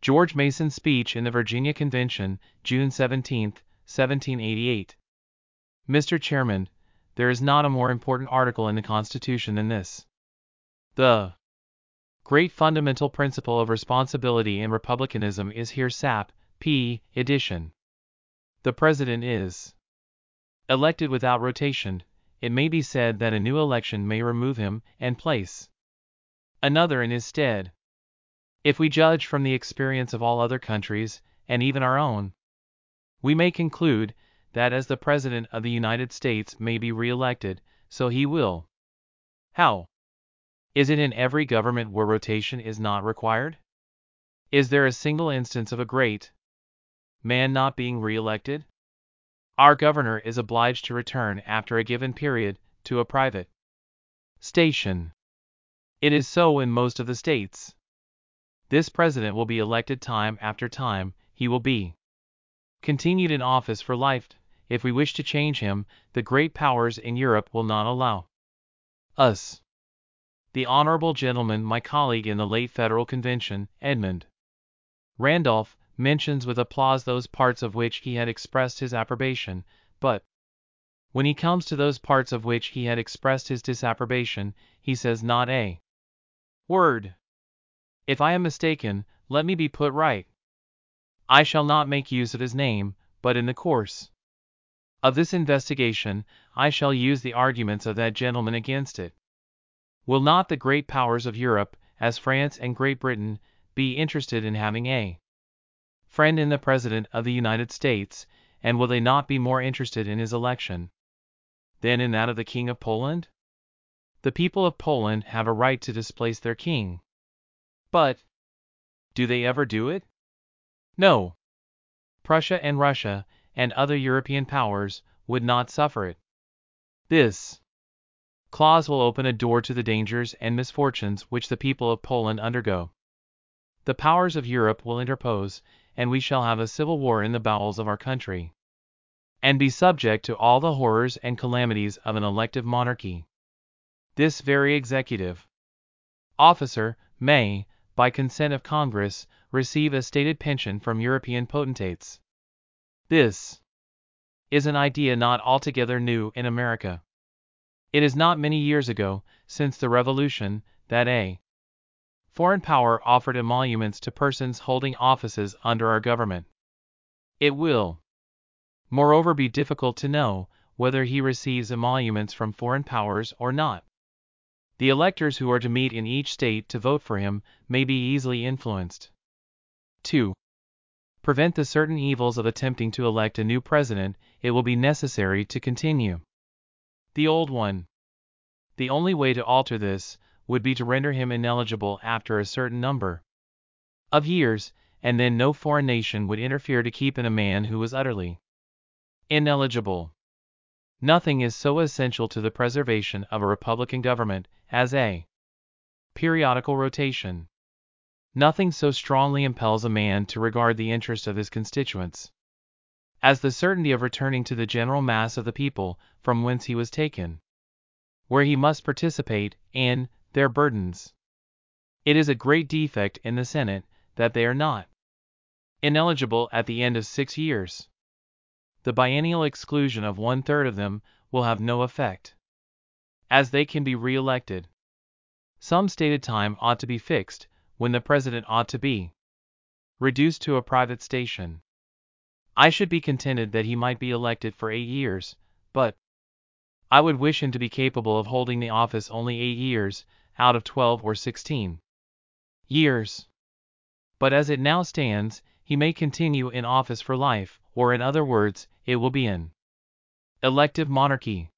George Mason's speech in the Virginia Convention, June 17, 1788. Mr. Chairman, there is not a more important article in the Constitution than this. The great fundamental principle of responsibility in republicanism is here sap. p. edition. The President is elected without rotation. It may be said that a new election may remove him and place another in his stead. If we judge from the experience of all other countries, and even our own, we may conclude that as the President of the United States may be re-elected, so he will. How is it in every government where rotation is not required? Is there a single instance of a great man not being re-elected? Our governor is obliged to return after a given period to a private station. It is so in most of the states. This president will be elected time after time. He will be continued in office for life. If we wish to change him, the great powers in Europe will not allow us. The honorable gentleman, my colleague in the late Federal Convention, Edmund Randolph, mentions with applause those parts of which he had expressed his approbation, but when he comes to those parts of which he had expressed his disapprobation, he says not a word. If I am mistaken, let me be put right. I shall not make use of his name, but in the course of this investigation, I shall use the arguments of that gentleman against it. Will not the great powers of Europe, as France and Great Britain, be interested in having a friend in the President of the United States, and will they not be more interested in his election than in that of the King of Poland? The people of Poland have a right to displace their king. But do they ever do it? No. Prussia and Russia, and other European powers, would not suffer it. This clause will open a door to the dangers and misfortunes which the people of Poland undergo. The powers of Europe will interpose, and we shall have a civil war in the bowels of our country, and be subject to all the horrors and calamities of an elective monarchy. This very executive officer may, by consent of Congress, receive a stated pension from European potentates. This is an idea not altogether new in America. It is not many years ago, since the Revolution, that a foreign power offered emoluments to persons holding offices under our government. It will, moreover, be difficult to know whether he receives emoluments from foreign powers or not. The electors who are to meet in each state to vote for him may be easily influenced. To prevent the certain evils of attempting to elect a new president, it will be necessary to continue the old one. The only way to alter this would be to render him ineligible after a certain number of years, and then no foreign nation would interfere to keep in a man who was utterly ineligible. Nothing is so essential to the preservation of a republican government as a periodical rotation. Nothing so strongly impels a man to regard the interest of his constituents as the certainty of returning to the general mass of the people from whence he was taken, where he must participate in their burdens. It is a great defect in the Senate that they are not ineligible at the end of 6 years. The biennial exclusion of 1/3 of them will have no effect, as they can be re-elected. Some stated time ought to be fixed, when the President ought to be reduced to a private station. I should be contented that he might be elected for 8 years, but I would wish him to be capable of holding the office only 8 years, out of 12 or 16 years. But as it now stands, he may continue in office for life, or in other words, it will be an elective monarchy.